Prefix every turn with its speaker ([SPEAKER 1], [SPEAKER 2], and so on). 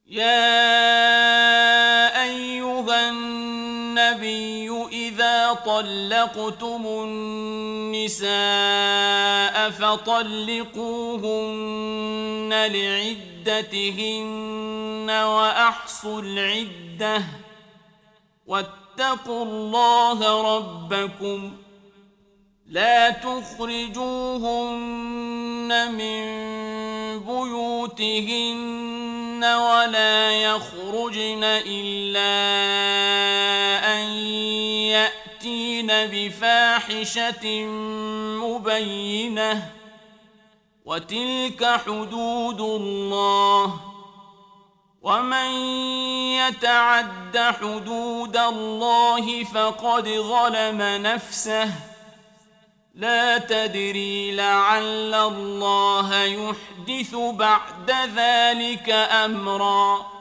[SPEAKER 1] يا أيها النبي إذا طلقتم النساء فطلقوهن لعدتهن وأحصوا العدة واتقوا الله ربكم لا تخرجوهن من بيوتهن ولا يخرجن إلا أن يأتين بفاحشة مبينة وتلك حدود الله ومن يتعد حدود الله فقد ظلم نفسه لا تدري لعل الله يحدث بعد ذلك أمرا